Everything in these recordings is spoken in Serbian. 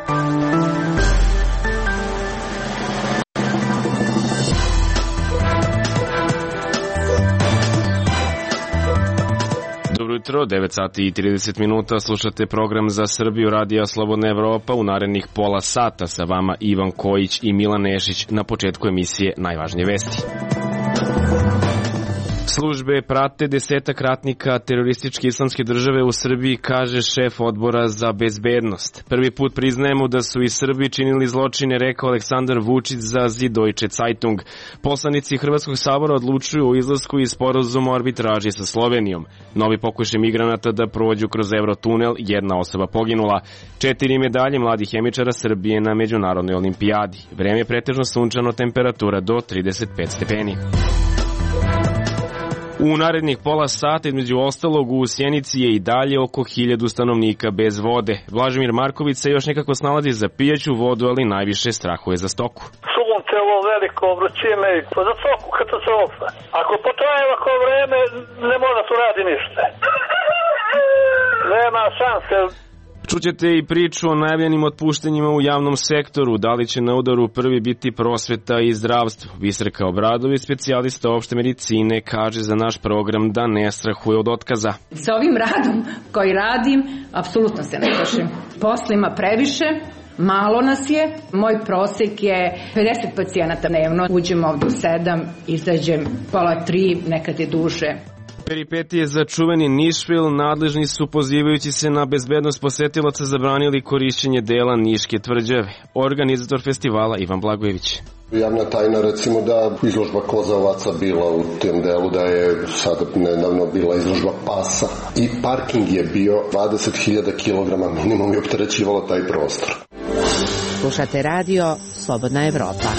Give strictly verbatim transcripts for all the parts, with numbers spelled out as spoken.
Jutro, devet sati i trideset minuta, slušate program Za Srbiju Radija Slobodna Evropa. U narednih pola sata sa vama Ivan Kojić i Milan Nešić. Na početku emisije najvažnije vesti. Službe prate desetak ratnika terorističke islamske države u Srbiji, kaže šef odbora za bezbednost. Prvi put priznajemo da su i Srbi činili zločine, rekao Aleksandar Vučić za Süddeutsche Zeitung. Poslanici Hrvatskog sabora odlučuju o izlasku iz sporazuma o arbitraži sa Slovenijom. Novi pokušaj migranata da prođu kroz Eurotunel, jedna osoba poginula. Četiri medalje mladih hemičara Srbije na međunarodnoj olimpijadi. Vreme je pretežno sunčano, temperatura do trideset pet stepeni. U narednih pola sata, između ostalog, u Sjenici je i dalje oko hiljadu stanovnika bez vode. Vlažimir Marković se još nekako snalazi za pijaću vodu, ali najviše strahuje za stoku. Sunce, ovo veliko, vrućine, za stoku katastrofa. Ako potraje ovako vreme, ne mora tu radi ništa. Nema šanse. Čućete i priču o najavljenim otpuštenjima u javnom sektoru. Da li će na udaru prvi biti prosveta i zdravstvo? Biserka Obradović, specijalista opšte medicine, kaže za naš program da ne strahuje od otkaza. Sa ovim radom koji radim, apsolutno se ne plašim. Posla ima previše, malo nas je. Moj prosek je pedeset pacijenata dnevno. Uđem ovdje u sedam, izađem pola tri, nekad je duže. Peripetije za čuveni Nišvil, nadležni su pozivajući se na bezbednost posetilaca zabranili korišćenje dela Niške tvrđave. Organizator festivala Ivan Blagojević. Javna tajna, recimo, da izložba koza ovaca bila u tem delu, da je sad nedavno bila izložba pasa i parking je bio dvadeset hiljada kilograma minimum i opterećivalo taj prostor. Slušate radio Slobodna Evropa.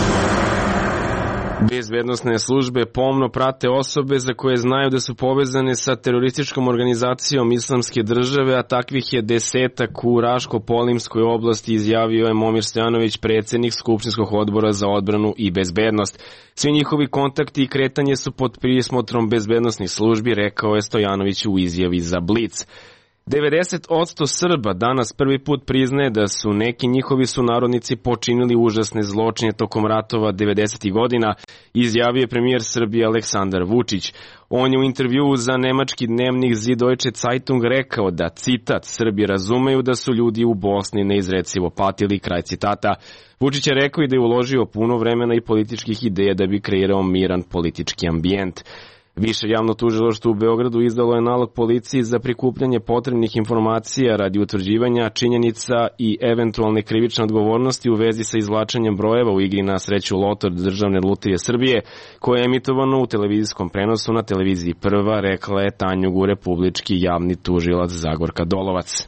Bezbednosne službe pomno prate osobe za koje znaju da su povezane sa terorističkom organizacijom Islamske države, a takvih je desetak u Raško-Polimskoj oblasti, izjavio je Momir Stojanović, predsjednik Skupštinskog odbora za odbranu i bezbednost. Svi njihovi kontakti i kretanje su pod prismotrom bezbednosnih službi, rekao je Stojanović u izjavi za Blic. devedeset posto Srba danas prvi put priznaje da su neki njihovi sunarodnici počinili užasne zločine tokom ratova devedesetih godina, izjavio je premijer Srbije Aleksandar Vučić. On je u intervjuu za nemački dnevnik Süddeutsche Zeitung rekao da, citat, Srbi razumeju da su ljudi u Bosni neizrecivo patili, kraj citata. Vučić je rekao i da je uložio puno vremena i političkih ideja da bi kreirao miran politički ambijent. Više javno tužilaštvo u Beogradu izdalo je nalog policiji za prikupljanje potrebnih informacija radi utvrđivanja činjenica i eventualne krivične odgovornosti u vezi sa izvlačenjem brojeva u igri na sreću Loto Državne lutrije Srbije, koje je emitovano u televizijskom prenosu na televiziji Prva, rekla je Tanjugu republički javni tužilac Zagorka Dolovac.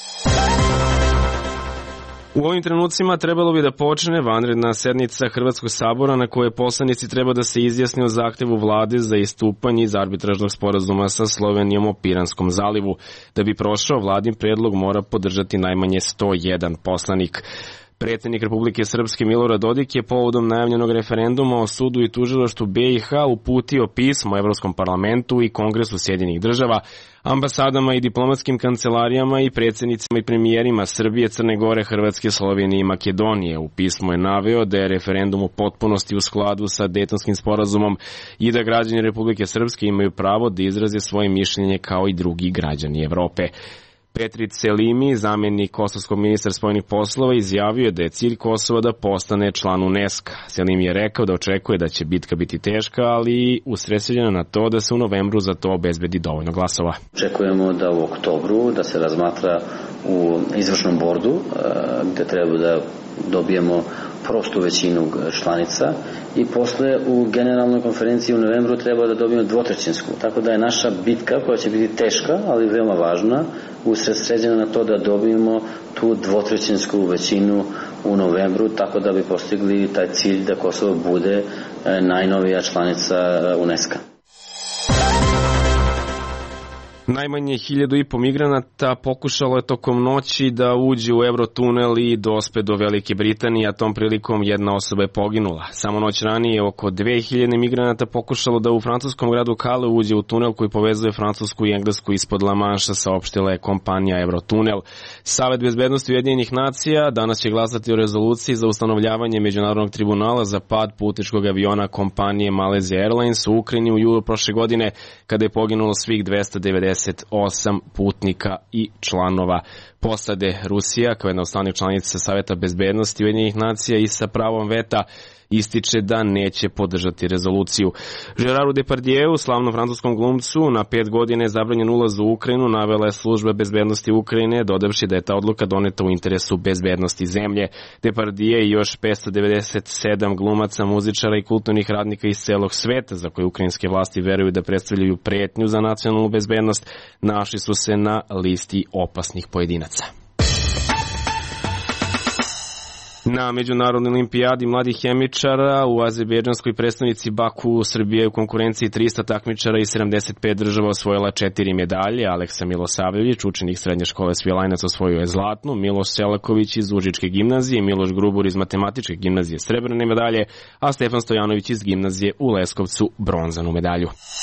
U ovim trenucima trebalo bi da počne vanredna sednica Hrvatskog sabora na kojoj poslanici treba da se izjasne o zahtevu vlade za istupanje iz arbitražnog sporazuma sa Slovenijom o Piranskom zalivu. Da bi prošao, vladin predlog mora podržati najmanje sto jedan poslanik. Predsjednik Republike Srpske Milorad Dodik je povodom najavljenog referenduma o sudu i tužilaštvu B i H uputio pismo Evropskom parlamentu i Kongresu Sjedinjenih država, ambasadama i diplomatskim kancelarijama i predsjednicima i premijerima Srbije, Crne Gore, Hrvatske, Slovenije i Makedonije. U pismu je naveo da je referendum u potpunosti u skladu sa Dejtonskim sporazumom i da građani Republike Srpske imaju pravo da izraze svoje mišljenje kao i drugi građani Evrope. Petrit Selimi, zamjenik kosovskog ministra spoljnih poslova, izjavio je da je cilj Kosova da postane član UNESCO. Selimi je rekao da očekuje da će bitka biti teška, ali usredsređena na to da se u novembru za to obezbedi dovoljno glasova. Očekujemo da u oktobru da se razmatra u izvršnom bordu, gde treba da dobijemo prostu većinu članica i posle u generalnoj konferenciji u novembru treba da dobijemo dvotrećinsku. Tako da je naša bitka, koja će biti teška, ali veoma važna, usredsređena na to da dobijemo tu dvotrećinsku većinu u novembru, tako da bi postigli taj cilj da Kosovo bude najnovija članica UNESCO. Najmanje hiljadu i po migranata pokušalo je tokom noći da uđe u Eurotunel i dospe do Velike Britanije, a tom prilikom jedna osoba je poginula. Samo noć ranije oko dve hiljade migranata pokušalo da u francuskom gradu Calais uđe u tunel koji povezuje Francusku i Englesku ispod La Manša, saopštila je kompanija Eurotunel. Savet bezbednosti Ujedinjenih nacija danas će glasati o rezoluciji za ustanovljavanje Međunarodnog tribunala za pad putničkog aviona kompanije Malaysia Airlines u Ukrajini u julu prošle godine, kada je poginulo svih dvesta devedeset osam putnika i članova posade. Rusija, kao jedna od stalnih članica Saveta bezbednosti Ujedinjenih nacija i sa pravom veta, ističe da neće podržati rezoluciju. Geraru Depardieu, slavnom francuskom glumcu, na pet godina je zabranjen ulaz u Ukrajinu, navela je služba bezbednosti Ukrajine, dodavši da je ta odluka doneta u interesu bezbednosti zemlje. Depardieu i još petsto devedeset sedam glumaca, muzičara i kulturnih radnika iz celog sveta, za koje ukrajinske vlasti veruju da predstavljaju pretnju za nacionalnu bezbednost, našli su se na listi opasnih pojedinaca. Na Međunarodnoj olimpijadi mladih hemičara u azerbejdžanskoj prestonici Baku Srbija je u konkurenciji trista takmičara iz sedamdeset pet država osvojila četiri medalje. Aleksa Milosavljević, učenik srednje škole Svilajnac, osvojio je zlatnu, Miloš Selaković iz Užičke gimnazije, Miloš Grubur iz Matematičke gimnazije srebrne medalje, a Stefan Stojanović iz gimnazije u Leskovcu bronzanu medalju.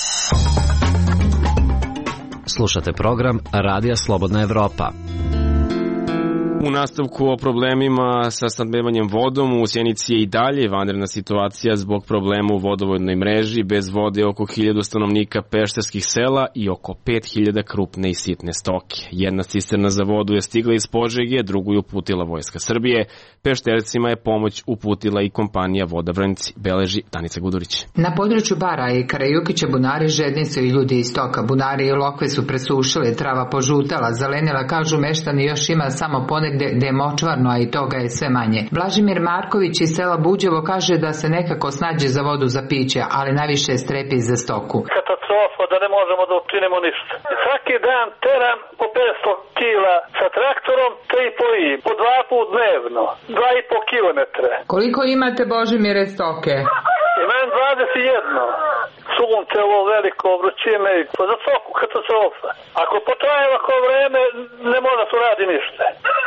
Slušate program Radija Slobodna Evropa. U nastavku o problemima sa snabdevanjem vodom, u Sjenici je i dalje vanredna situacija zbog problema u vodovodnoj mreži, bez vode oko hiljadu stanovnika pešterskih sela i oko pet hiljada krupne i sitne stoke. Jedna cisterna za vodu je stigla iz Požege, drugu je uputila Vojska Srbije. Peštercima je pomoć uputila i kompanija Voda Vrnjci, beleži Danica Gudurić. Na području Bara i Karajukića bunari žedni su i ljudi iz stoka. Bunari i lokve su presušile, trava požutala, zelenila, kažu meštani, još ima samo ponegde gde je močvarno, a i toga je sve manje. Blažimir Marković iz sela Buđevo kaže da se nekako snađe za vodu za piće, ali najviše strepi za stoku. Katastrofa da ne možemo da učinimo ništa. Svaki dan teram po petsto kila sa traktorom, tri i po i, po dva put dnevno, dva i po kilometre. Koliko imate, Božimire, stoke? Imam dvadeset jedno. Sunce, ovo veliko, vrućine, za stoku katastrofa. Ako potraje ovako vreme, ne može da se radi ništa.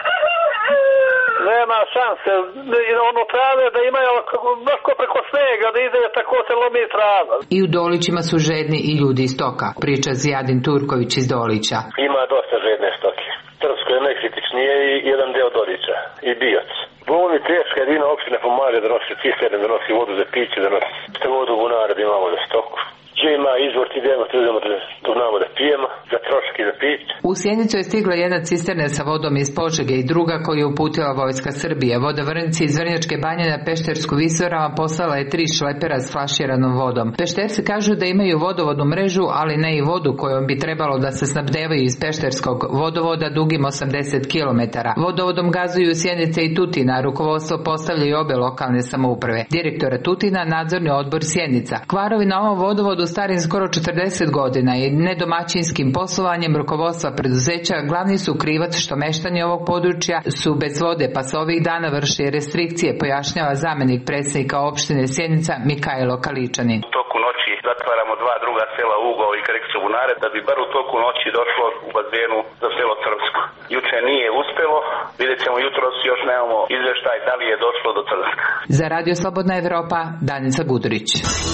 Nema šanse, ono trave da imaju baš ko preko snega, da ide tako se lomi trava. I u Dolićima su žedni i ljudi iz stoka, priča Zijadin Turković iz Dolića. Ima dosta žedne stoke. Trsko je najkritičnije i jedan deo Dolića i Bijac. Bolni teška jedina opština pomaže da nosi cisterne, da nosi vodu za piće, da nosi vodu bunara da imamo za stoku. Gdje ima izvor ti idemo, da znamo da pijemo, za trošak i za piće. U Sjenicu je stigla jedna cisterna sa vodom iz Požege i druga koju je uputila Vojska Srbije. Voda Vrnjci iz Vrnjačke banje na Peštersku visoravan poslala je tri šlepera s flaširanom vodom. Pešterci kažu da imaju vodovodnu mrežu, ali ne i vodu kojom bi trebalo da se snabdevaju iz Pešterskog vodovoda dugim osamdeset kilometara. Vodovodom gazuju Sjenice i Tutina, rukovodstvo postavljaju obe lokalne samouprave. Direktora Tutina, nadzorni odbor Sjenica. Kvarovi na ovom vodovodu starim skoro četrdeset godina i nedomaćinskim poslovanjem rukovodstva preduzeća glavni su krivac što meštani ovog područja su bez vode, pa se ovih dana vrši restrikcije, pojašnjava zamenik predsjednika opštine Sjenica Mikajlo Kaličanin. U toku noći zatvaramo dva druga sela, Ugao i Karikso bunare, da bi bar u toku noći došlo u bazenu za selo Crnsko. Juče nije uspelo, vidjet ćemo jutros, još nemamo izveštaj da li je došlo do Crnska. Za Radio Slobodna Evropa, Danica Gudurić.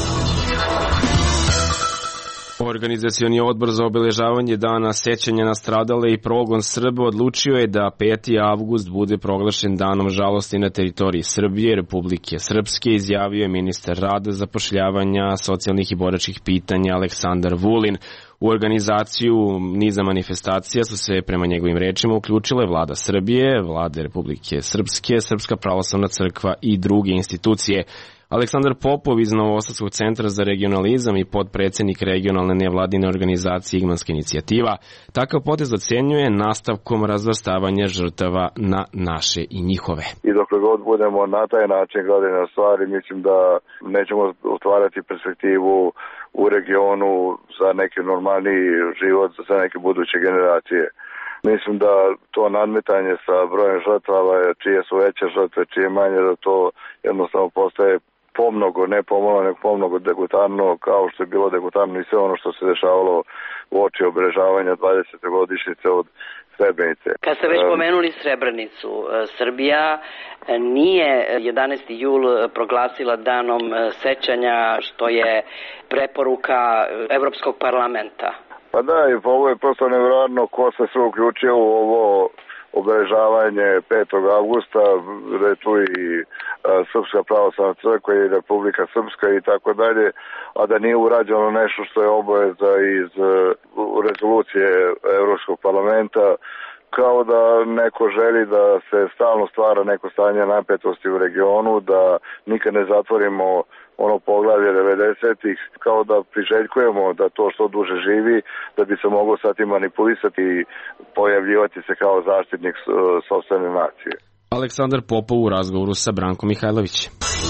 Organizacioni odbor za obeležavanje dana sećanja na stradale i progon Srba odlučio je da peti avgust bude proglašen danom žalosti na teritoriji Srbije, Republike Srpske, izjavio je ministar rada, zapošljavanja, socijalnih i boračkih pitanja Aleksandar Vulin. U organizaciju niza manifestacija su se prema njegovim rečima uključile vlada Srbije, vlade Republike Srpske, Srpska pravoslavna crkva i druge institucije. Aleksandar Popov iz Novosadskog centra za regionalizam i podpredsednik regionalne nevladine organizacije Igmanska inicijativa takav potez ocenjuje nastavkom razvrstavanja žrtava na naše i njihove. I dok god budemo na taj način gledali na stvari, mislim da nećemo otvarati perspektivu u regionu za neki normalni život za neke buduće generacije. Mislim da to nadmetanje sa brojem žrtava, čije su veće žrtve, čije manje, da to jednostavno postaje pomnogo, ne pomalo, nego pomnogo degutantno, kao što je bilo degutantno i sve ono što se dešavalo u oči obeležavanja dvadesete godišnjice od Srebrenice. Kad ste već pomenuli Srebrenicu, Srbija nije jedanaesti jul proglasila danom sećanja, što je preporuka Evropskog parlamenta. Pa da, i ovo je prosto nevjerojatno ko se sve uključio u ovo obeležavanje petog avgusta, da je tu i Srpska pravoslavna crkva i Republika Srpska i tako dalje, a da nije urađeno nešto što je obaveza iz rezolucije Evropskog parlamenta, kao da neko želi da se stalno stvara neko stanje napetosti u regionu, da nikad ne zatvorimo ono poglavlje devedesetih, kao da priželjkujemo da to što duže živi, da bi se moglo sad i manipulisati i pojavljivati se kao zaštitnik sopstvene nacije. Aleksandar Popov u razgovoru sa Brankom Mihajlovićem.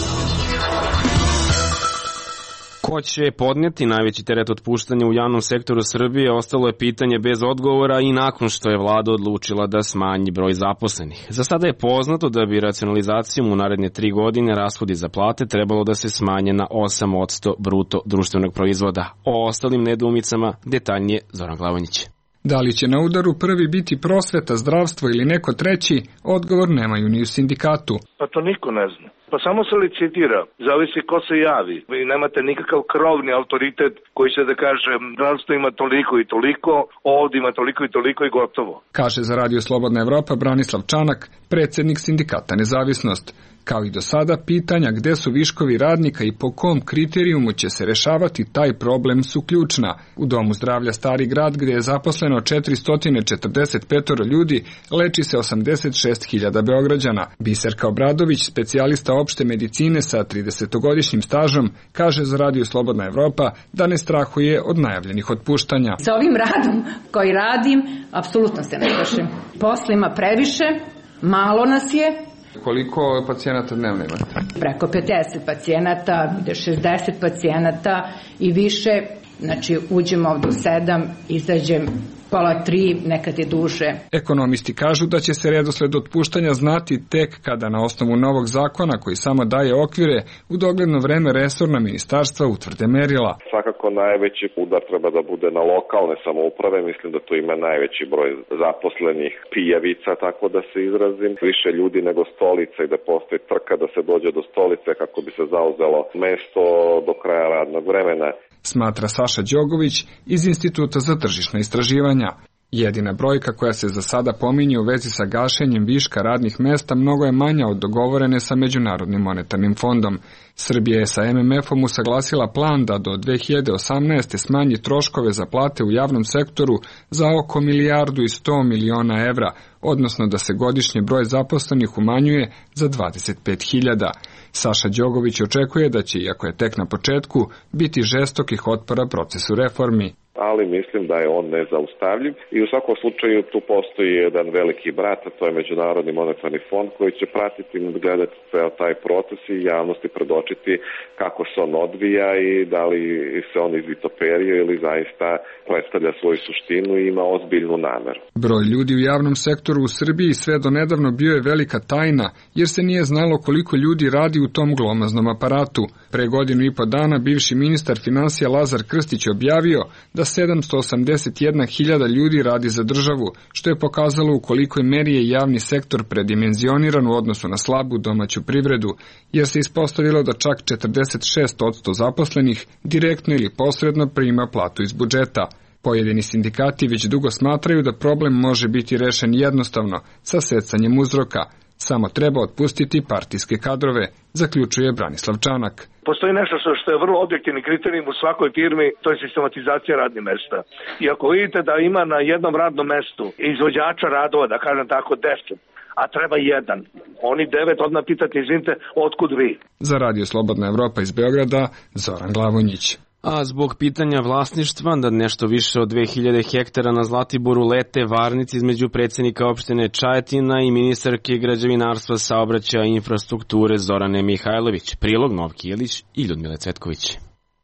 Ko će podnijeti najveći teret otpuštanja u javnom sektoru Srbije, ostalo je pitanje bez odgovora i nakon što je vlada odlučila da smanji broj zaposlenih. Za sada je poznato da bi racionalizacijom u naredne tri godine rashodi za plate trebalo da se smanje na osam posto bruto društvenog proizvoda. O ostalim nedoumicama detaljnije Zoran Glavonjić. Da li će na udaru prvi biti prosveta, zdravstvo ili neko treći, odgovor nemaju ni u sindikatu. Pa to niko ne zna. Pa samo se licitira, zavisi ko se javi. Vi nemate nikakav krovni autoritet koji će da kaže zdravstvo ima toliko i toliko, ovdje ima toliko i toliko i gotovo. Kaže za Radio Slobodna Evropa Branislav Čanak, predsjednik sindikata Nezavisnost. Kao i do sada, pitanja gde su viškovi radnika i po kom kriterijumu će se rešavati taj problem su ključna. U Domu zdravlja Stari grad, gde je zaposleno četiristo četrdeset pet ljudi, leči se osamdeset šest hiljada Beograđana. Biserka Obradović, specijalista opšte medicine sa tridesetogodišnjim stažom, kaže za Radio Slobodna Evropa da ne strahuje od najavljenih otpuštanja. Sa ovim radom koji radim, apsolutno se ne plašim. Posla ima previše, malo nas je. Koliko pacijenata dnevno imate? Preko pedeset pacijenata, šezdeset pacijenata i više. Znači, uđemo ovdje u sedam, izađem pola tri, nekad je duže. Ekonomisti kažu da će se redosled otpuštanja znati tek kada na osnovu novog zakona koji samo daje okvire u dogledno vreme resorna ministarstva utvrde merila. Svakako najveći udar treba da bude na lokalne samouprave, mislim da tu ima najveći broj zaposlenih pijavica, tako da se izrazim, više ljudi nego stolica i da postoji trka da se dođe do stolice kako bi se zauzelo mesto do kraja radnog vremena. Smatra Saša Đogović iz Instituta za tržišna istraživanja. Jedina brojka koja se za sada pominje u vezi sa gašenjem viška radnih mesta mnogo je manja od dogovorene sa Međunarodnim monetarnim fondom. Srbija je sa em em efom usaglasila plan da do dve hiljade osamnaeste smanji troškove za plate u javnom sektoru za oko milijardu i sto miliona evra, odnosno da se godišnji broj zaposlenih umanjuje za dvadeset pet hiljada. Saša Đogović očekuje da će, iako je tek na početku, biti žestokih otpora procesu reformi. Ali mislim da je on nezaustavljiv i u svakom slučaju tu postoji jedan veliki brat, a to je Međunarodni monetarni fond koji će pratiti i nadgledati ceo taj proces i javnosti predočiti kako se on odvija i da li se on izvitoperio ili zaista predstavlja svoju suštinu i ima ozbiljnu nameru. Broj ljudi u javnom sektoru u Srbiji sve do nedavno bio je velika tajna, jer se nije znalo koliko ljudi radi u tom glomaznom aparatu. Pre godinu i po dana bivši ministar finansija Lazar Krstić objavio da sedamsto osamdeset jedna hiljada ljudi radi za državu, što je pokazalo u kolikoj meri je javni sektor predimenzioniran u odnosu na slabu domaću privredu, jer se ispostavilo da čak četrdeset šest posto zaposlenih direktno ili posredno prima platu iz budžeta. Pojedini sindikati već dugo smatraju da problem može biti rešen jednostavno, sa secanjem uzroka. Samo treba otpustiti partijske kadrove, zaključuje Branislav Čanak. Postoji nešto što je vrlo objektivni kriterijum u svakoj firmi, to je sistematizacija radnih mesta. I ako vidite da ima na jednom radnom mestu izvođača radova, da kažem tako, deset, a treba jedan, oni devet odmah pitati, izvinite, otkud vi? Za Radio Slobodna Evropa iz Beograda, Zoran Glavonjić. A zbog pitanja vlasništva da nešto više od dve hiljade hektara na Zlatiboru lete varnici između predsjednika opštine Čajetina i ministarke građevinarstva, saobraćaja i infrastrukture Zorane Mihajlović. Prilog Novki Jelić i Ljudmile Cvetković.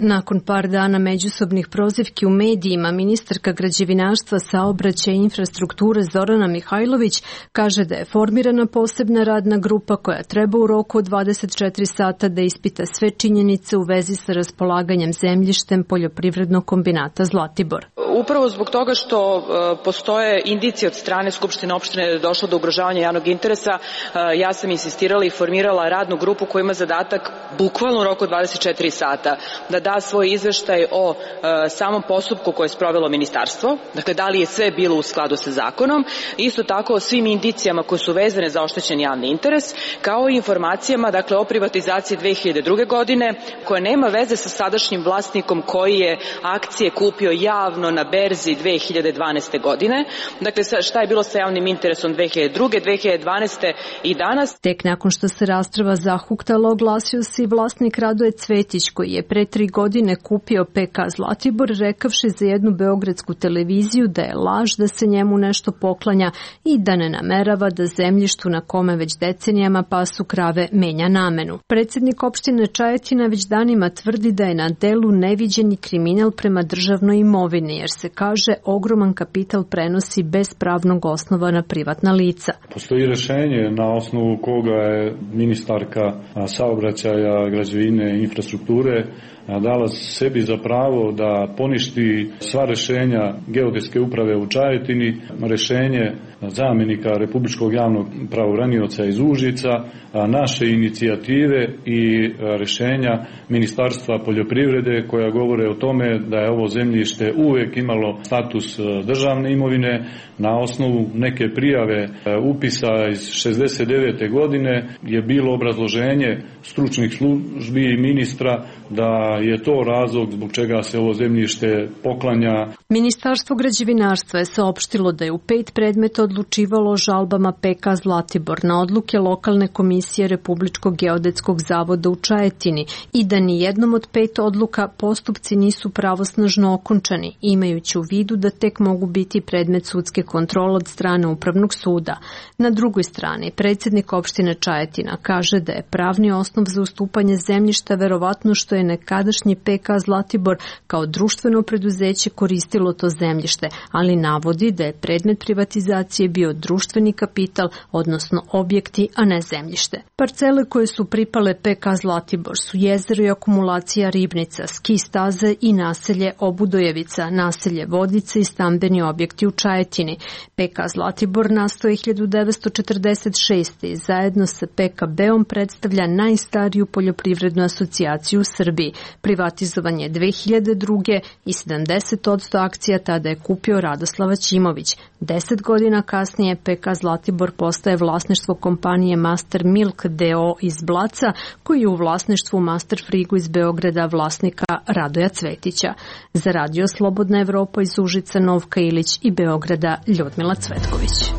Nakon par dana međusobnih prozivki u medijima, ministarka građevinarstva, saobraćaja i infrastrukture Zorana Mihajlović kaže da je formirana posebna radna grupa koja treba u roku od dvadeset četiri sata da ispita sve činjenice u vezi sa raspolaganjem zemljištem poljoprivrednog kombinata Zlatibor. Upravo zbog toga što postoje indicije od strane Skupštine opštine da je došlo do ugrožavanja javnog interesa, ja sam insistirala i formirala radnu grupu koja ima zadatak bukvalno u roku od dvadeset četiri sata da da svoj izveštaj o e, samom postupku koje je sprovelo ministarstvo, dakle da li je sve bilo u skladu sa zakonom, isto tako o svim indicijama koje su vezane za oštećen javni interes, kao i informacijama dakle o privatizaciji dve hiljade druge godine koja nema veze sa sadašnjim vlasnikom koji je akcije kupio javno na berzi dve hiljade dvanaeste godine. Dakle, šta je bilo sa javnim interesom dve hiljade druge, dve hiljade dvanaeste i danas. Tek nakon što se rasprava zahuktala, oglasio se i vlasnik Radoje Cvetić koji je pre tri godine kupio P K Zlatibor, rekavši za jednu beogradsku televiziju da je laž da se njemu nešto poklanja i da ne namerava da zemljištu na kome već decenijama pasu krave menja namenu. Predsjednik opštine Čajetina već danima tvrdi da je na delu neviđeni kriminal prema državnoj imovini, jer se kaže ogroman kapital prenosi bez pravnog osnova na privatna lica. Postoji rešenje na osnovu koga je ministarka saobraćaja, građevine i infrastrukture dala sebi za pravo da poništi sva rešenja geodetske uprave u Čajetini, rešenje zamenika Republičkog javnog pravobranioca iz Užica, naše inicijative i rešenja Ministarstva poljoprivrede koja govore o tome da je ovo zemljište uvek imalo status državne imovine. Na osnovu neke prijave upisa iz šezdeset devete godine je bilo obrazloženje stručnih službi i ministra da je to razlog zbog čega se ovo zemljište poklanja. Ministarstvo građevinarstva je saopštilo da je u pet predmeta odlučivalo o žalbama P K Zlatibor na odluke lokalne komisije Republičkog geodetskog zavoda u Čajetini i da ni jednom od pet odluka postupci nisu pravosnažno okončani, imajući u vidu da tek mogu biti predmet sudske kontrole od strane Upravnog suda. Na drugoj strani, predsjednik opštine Čajetina kaže da je pravni osnov za ustupanje zemljišta verovatno što je nekadašnji P K Zlatibor kao društveno preduzeće koristilo to zemljište, ali navodi da je predmet privatizacije bio društveni kapital, odnosno objekti, a ne zemljište. Parcele koje su pripale P K Zlatibor su jezero i akumulacija Ribnica, ski staze i naselje Obudojevica, naselje Vodice i stambeni objekti u Čajetini. P K Zlatibor nastao je hiljadu devetsto četrdeset šeste. i zajedno sa P K B-om predstavlja najstariju poljoprivrednu asocijaciju u Srbiji. Privatizovan je dve hiljade druge. i sedamdeset posto akcija tada je kupio Radoslava Ćimović. Deset godina kasnije P K Zlatibor postaje vlasništvo kompanije Master Milk D O iz Blaca, koji je u vlasništvu Master Frigo iz Beograda vlasnika Radoja Cvetića. Za Radio Slobodna Evropa iz Užica Novka Ilić i Beograda Ljudmila Cvetković.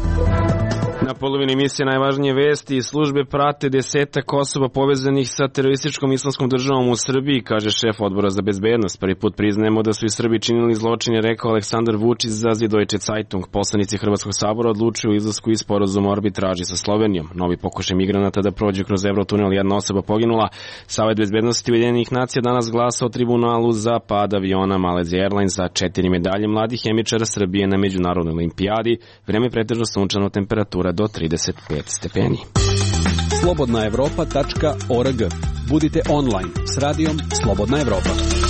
Na polovini emisije najvažnije vesti i službe prate desetak osoba povezanih sa terorističkom islamskom državom u Srbiji, kaže šef odbora za bezbednost. Prvi put priznajemo da su i Srbi činili zločine, rekao Aleksandar Vučić za Süddeutsche Zeitung. Poslanici Hrvatskog sabora odlučuju o izlasku iz sporazuma o arbitraži sa Slovenijom. Novi pokušaj migranata da prođu kroz Eurotunel, jedna osoba poginula. Savet bezbednosti Ujedinjenih nacija danas glasa o tribunalu za pad aviona Malaysia Airlines za četiri medalje mladih hemičara Srbije na međunarodnoj olimpijadi. Vreme pretežno sunčano, temperatura do trideset pet stepeni. slobodna evropa tačka org. Budite online s radijom Slobodna Evropa.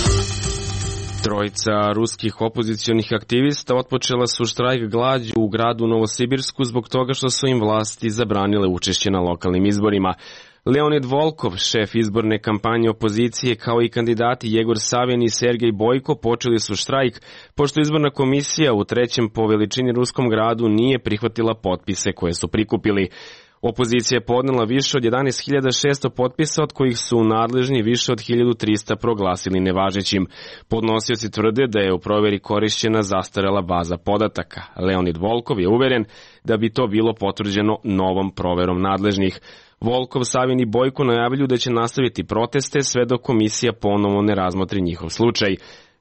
Trojica ruskih opozicionih aktivista otpočela su štrajk glađu u gradu Novosibirsku zbog toga što su im vlasti zabranile učešće na lokalnim izborima. Leonid Volkov, šef izborne kampanje opozicije, kao i kandidati Jegor Savin i Sergej Bojko počeli su štrajk, pošto izborna komisija u trećem po veličini ruskom gradu nije prihvatila potpise koje su prikupili. Opozicija je podnela više od jedanaest hiljada šesto potpisa, od kojih su nadležni više od hiljadu trista proglasili nevažećim. Podnosioci tvrde da je u proveri korišćena zastarela baza podataka. Leonid Volkov je uveren da bi to bilo potvrđeno novom proverom nadležnih. Volkov, Savin i Bojko najavljuju da će nastaviti proteste sve dok komisija ponovo ne razmotri njihov slučaj.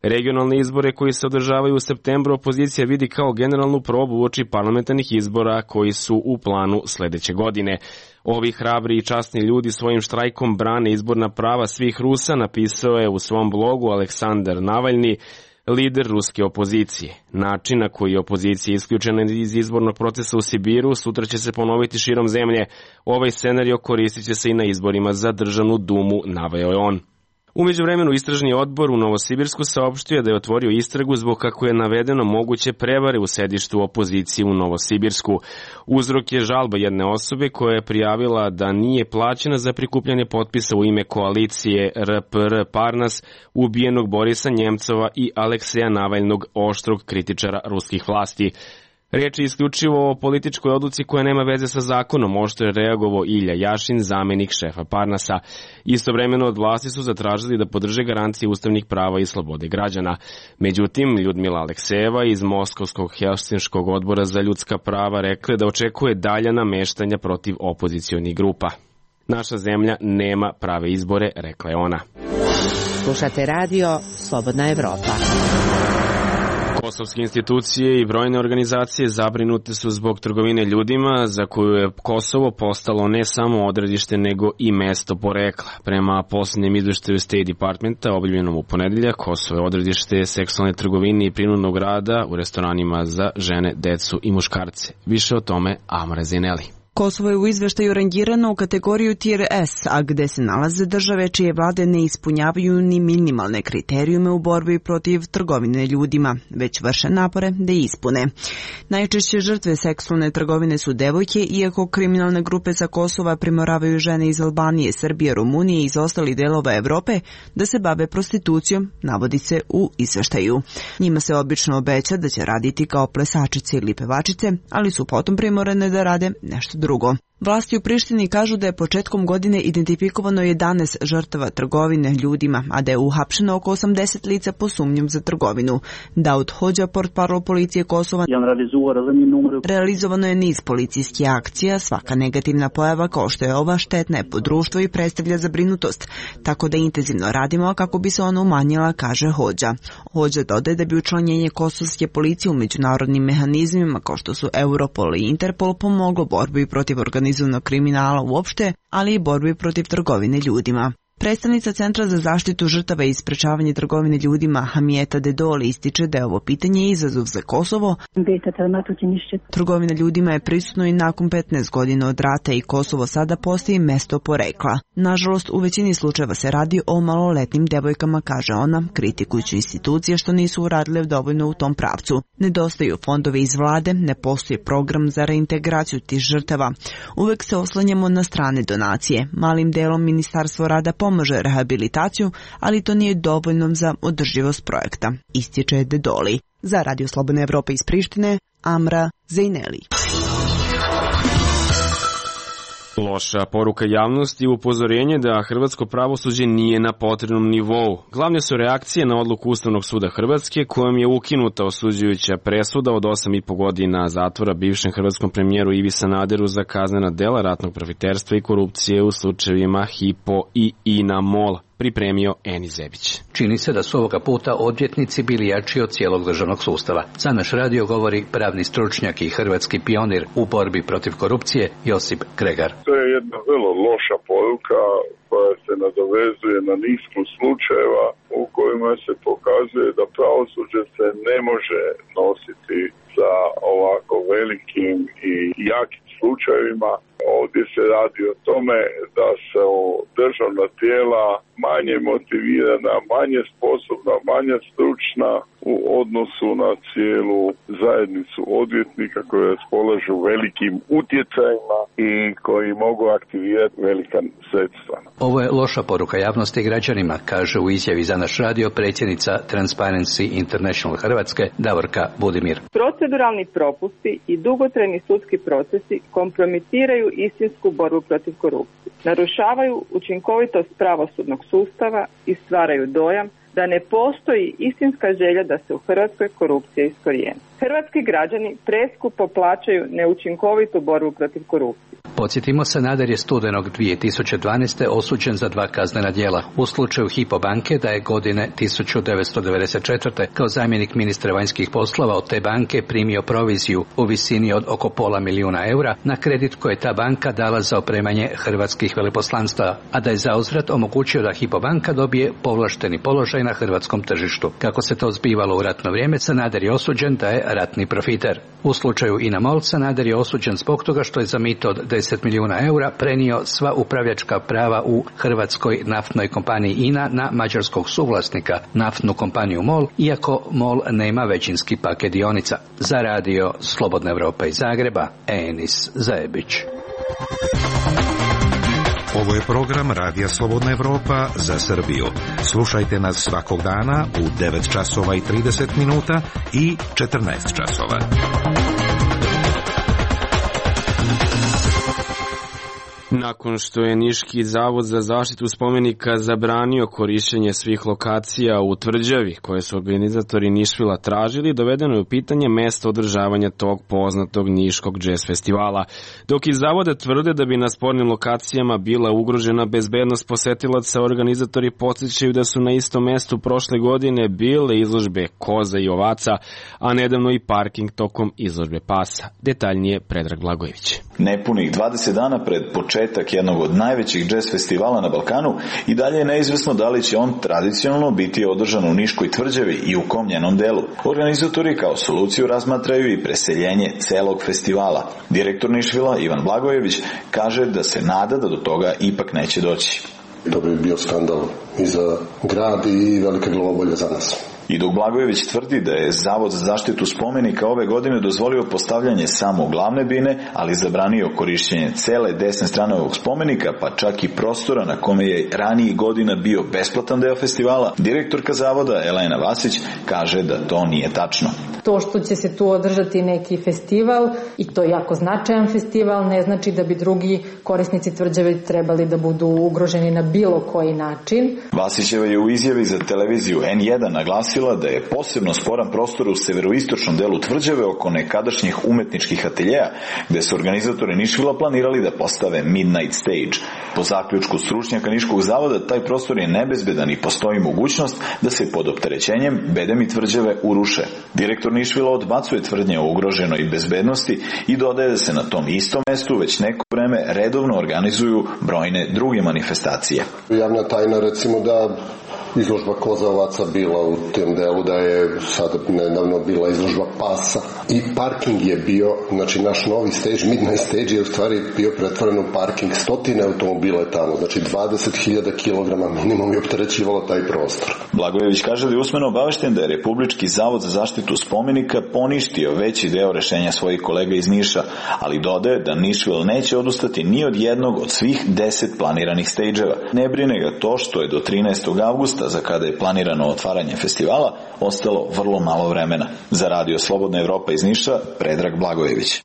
Regionalne izbore koji se održavaju u septembru opozicija vidi kao generalnu probu uoči parlamentarnih izbora koji su u planu sledeće godine. Ovi hrabri i časni ljudi svojim štrajkom brane izborna prava svih Rusa, napisao je u svom blogu Aleksandar Navalni, lider ruske opozicije. Način na koji je opozicija isključena iz izbornog procesa u Sibiru sutra će se ponoviti širom zemlje. Ovaj scenario koristit će se i na izborima za državnu dumu, naveo je on. Umeđu vremenu istražni odbor u Novosibirsku saopštio da je otvorio istragu zbog kako je navedeno moguće prevare u sedištu opozicije u Novosibirsku. Uzrok je žalba jedne osobe koja je prijavila da nije plaćena za prikupljanje potpisa u ime koalicije R P R Parnas ubijenog Borisa Njemcova i Alekseja Navalnog, oštrog kritičara ruskih vlasti. Riječ je isključivo o političkoj odluci koja nema veze sa zakonom, oštro je reagovao Ilja Jašin, zamenik šefa Parnasa. Istovremeno od vlasti su zatražili da podrže garancije ustavnih prava i slobode građana. Međutim, Ljudmila Aleksejeva iz Moskovskog Helsinškog odbora za ljudska prava rekla da očekuje dalja nameštanja protiv opozicionih grupa. Naša zemlja nema prave izbore, rekla je ona. Slušate radio Slobodna Evropa. Kosovske institucije i brojne organizacije zabrinute su zbog trgovine ljudima za koju je Kosovo postalo ne samo odredište nego i mesto porekla. Prema posljednjem izveštaju State Departmenta objavljenom u ponedeljak, Kosovo je odredište seksualne trgovine i prinudnog rada u restoranima za žene, decu i muškarce. Više o tome Amra Zineli. Kosovo je u izveštaju rangirano u kategoriju Tier S, a gde se nalaze države čije vlade ne ispunjavaju ni minimalne kriterijume u borbi protiv trgovine ljudima, već vrše napore da ispune. Najčešće žrtve seksualne trgovine su devojke, iako kriminalne grupe sa Kosova primoravaju žene iz Albanije, Srbije, Rumunije i iz ostalih delova Evrope da se bave prostitucijom, navodi se u izveštaju. Njima se obično obeća da će raditi kao plesačice ili pevačice, ali su potom primorane da rade nešto drugo. Vlasti u Prištini kažu da je početkom godine identifikovano jedanaest žrtava trgovine ljudima, a da je uhapšeno oko osamdeset lica po sumnjom za trgovinu. Daud Hođa, portparol policije Kosova, realizovano je niz policijskih akcija, svaka negativna pojava kao što je ova štetna je po društvo i predstavlja zabrinutost, tako da intenzivno radimo kako bi se ona umanjila, kaže Hođa. Hođa dodaje da bi učlanjenje kosovske policije u međunarodnim mehanizmima kao što su Europol i Interpol pomoglo borbi protiv organizacije kriminala uopšte, ali i borbi protiv trgovine ljudima. Predstavnica Centra za zaštitu žrtava i sprečavanje trgovine ljudima Hamijeta Dedoli ističe da je ovo pitanje izazov za Kosovo. Trgovina ljudima je prisutno i nakon petnaest godina od rata i Kosovo sada postaje mesto porekla. Nažalost, u većini slučajeva se radi o maloletnim devojkama, kaže ona, kritikujući institucije što nisu uradile dovoljno u tom pravcu. Nedostaju fondovi iz vlade, ne postoji program za reintegraciju tih žrtava. Uvek se oslanjamo na strane donacije. Malim delom Ministarstvo rada pomaže rehabilitaciju, ali to nije dovoljno za održivost projekta, ističe Dedoli. Za Radio Slobodna Evropa iz Prištine, Amra Zejneli. Loša poruka javnosti i upozorenje da hrvatsko pravosuđe nije na potrebnom nivou. Glavne su reakcije na odluku Ustavnog suda Hrvatske kojom je ukinuta osuđujuća presuda od osam i po godina zatvora bivšem hrvatskom premijeru Ivi Sanaderu za kaznena dela ratnog profiterstva i korupcije u slučajevima Hypo i Ina Mol, pripremio Eni Zebić. Čini se da su ovoga puta odvjetnici bili jači od cijelog državnog sustava. Za naš radio govori pravni stručnjak i hrvatski pionir u borbi protiv korupcije Josip Kregar. To je jedna vrlo loša poruka koja se nadovezuje na niz slučajeva u kojima se pokazuje da pravosuđe se ne može nositi sa ovako velikim i jakim slučajevima. Ovdje se radi o tome da su državna tijela manje motivirana, manje sposobna, manje stručna u odnosu na cijelu zajednicu odvjetnika koji raspolažu velikim utjecajima i koji mogu aktivirati velika sredstva. Ovo je loša poruka javnosti i građanima, kaže u izjavi za naš radio predsjednica Transparency International Hrvatske Davorka Budimir. Proceduralni propusti i dugotrajni sudski procesi kompromitiraju istinsku borbu protiv korupcije, narušavaju učinkovitost pravosudnog sustava i stvaraju dojam da ne postoji istinska želja da se u Hrvatskoj korupcija iskorijeni. Hrvatski građani preskupo plaćaju neučinkovitu borbu protiv korupcije. Podsjetimo, Sanader je studenog dvije tisuće dvanaeste. osuđen za dva kaznena djela. U slučaju Hypo banke da je godine tisuću devetsto devedeset četvrte. kao zamjenik ministra vanjskih poslova od te banke primio proviziju u visini od oko pola milijuna eura na kredit koje je ta banka dala za opremanje hrvatskih veleposlanstava, a da je zauzvrat omogućio da Hypo banka dobije povlašteni položaj na hrvatskom tržištu. Kako se to zbivalo u ratno vrijeme, Sanader je osuđen da je ratni profiter. U slučaju INA-MOL, Sanader je osuđen zbog toga što je za mito od deset milijuna eura prenio sva upravljačka prava u hrvatskoj naftnoj kompaniji INA na mađarskog suvlasnika, naftnu kompaniju MOL, iako MOL nema većinski paket dionica. Za radio Slobodna Evropa iz Zagreba, Enis Zajebić. Ovo je program Radija Slobodna Evropa za Srbiju. Slušajte nas svakog dana u devet časova i trideset minuta i četrnaest časova. Nakon što je Niški zavod za zaštitu spomenika zabranio korišćenje svih lokacija u tvrđavi koje su organizatori Nišvila tražili, dovedeno je u pitanje mesto održavanja tog poznatog Niškog džez festivala. Dok iz zavoda tvrde da bi na spornim lokacijama bila ugrožena bezbednost posetilaca, organizatori podsjećaju da su na istom mestu prošle godine bile izložbe koza i ovaca, a nedavno i parking tokom izložbe pasa. Detaljnije Predrag Blagojević. Nepunih dvadeset dana pred početak jednog od najvećih džez festivala na Balkanu i dalje je neizvesno da li će on tradicionalno biti održan u Niškoj tvrđavi i u kom njenom delu. Organizatori kao soluciju razmatraju i preseljenje celog festivala. Direktor Nišvila Ivan Blagojević kaže da se nada da do toga ipak neće doći. To bi bio skandal i za grad i velika glavobolja za nas. I dok Blagojević tvrdi da je Zavod za zaštitu spomenika ove godine dozvolio postavljanje samo glavne bine, ali zabranio korišćenje cele desne strane ovog spomenika, pa čak i prostora na kome je ranijih godina bio besplatan deo festivala, direktorka Zavoda Elena Vasić kaže da to nije tačno. To što će se tu održati neki festival, i to jako značajan festival, ne znači da bi drugi korisnici tvrđave trebali da budu ugroženi na bilo koji način. Vasićeva je u izjavi za televiziju N jedan naglasila da je posebno sporan prostor u severoistočnom delu tvrđave oko nekadašnjih umetničkih ateljeja, gde su organizatori Nišvila planirali da postave Midnight Stage. Po zaključku stručnjaka Niškog zavoda, taj prostor je nebezbedan i postoji mogućnost da se pod opterećenjem bedemi tvrđave uruše. Direktor Nišvila odbacuje tvrdnje o ugroženoj bezbednosti i dodaje da se na tom istom mestu već neko vreme redovno organizuju brojne druge manifestacije. Javna tajna, recimo, da izložba koza ovaca bila u tem delu, da je sad nedavno bila izložba pasa i parking je bio, znači naš novi stage, Midnight Stage je u stvari bio pretvoren u parking, stotine automobila tamo, znači dvadeset hiljada kilograma minimum je opterećivalo taj prostor. Blagojević kaže da je usmeno obavešten da je Republički zavod za zaštitu spomenika poništio veći deo rešenja svojih kolega iz Niša, ali dodaje da Nišvil neće odustati ni od jednog od svih deset planiranih stage-eva. Ne brine ga to što je do trinaestog avgusta, za kada je planirano otvaranje festivala, ostalo vrlo malo vremena. Za radio Slobodna Evropa iz Niša, Predrag Blagojević.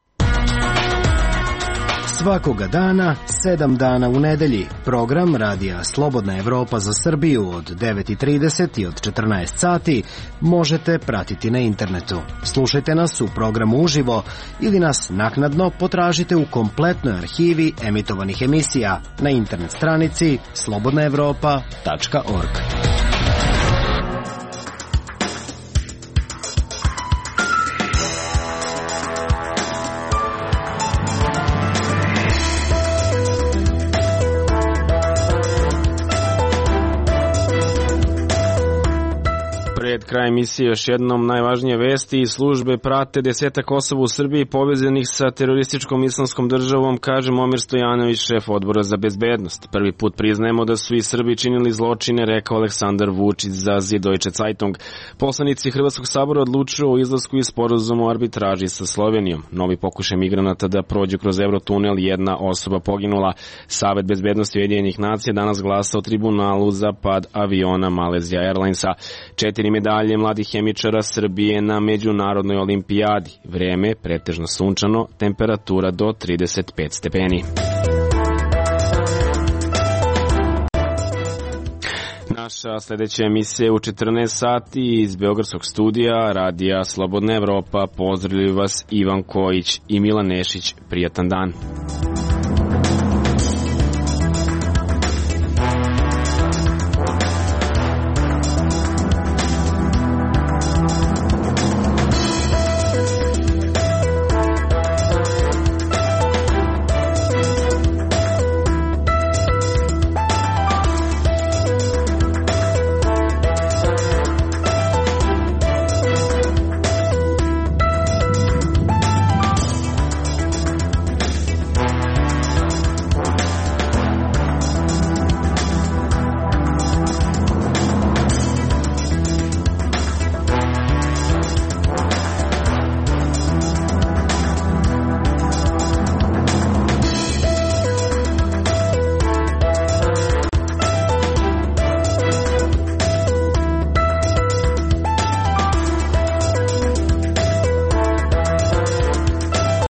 Svakoga dana, sedam dana u nedelji, program Radija Slobodna Evropa za Srbiju od devet i trideset i od četrnaest sati možete pratiti na internetu. Slušajte nas u programu uživo ili nas naknadno potražite u kompletnoj arhivi emitovanih emisija na internet stranici slobodna evropa tačka org. Pred kraj emisije još jednom najvažnije vesti i službe prate desetak osoba u Srbiji povezanih sa terorističkom islamskom državom, kaže Momir Stojanović, šef odbora za bezbednost. Prvi put priznajemo da su i Srbi činili zločine, rekao Aleksandar Vučić za Süddeutsche Zeitung. Poslanici Hrvatskog sabora odlučuju o izlasku iz sporazuma o arbitraži sa Slovenijom. Novi pokušaj migranata da prođu kroz Eurotunel, jedna osoba poginula. Savet bezbednosti Ujedinjenih nacija danas glasa o tribunalu za pad aviona Malaysia Airlinesa. Četiri medalje mladih hemičara Srbije na međunarodnoj olimpijadi. Vreme pretežno sunčano, temperatura do trideset pet stepeni. Naša sledeća emisija je u četrnaest sati iz Beogradskog studija Radija Slobodna Evropa. Pozdravljaju vas Ivan Kojić i Milan Nešić. Prijatan dan.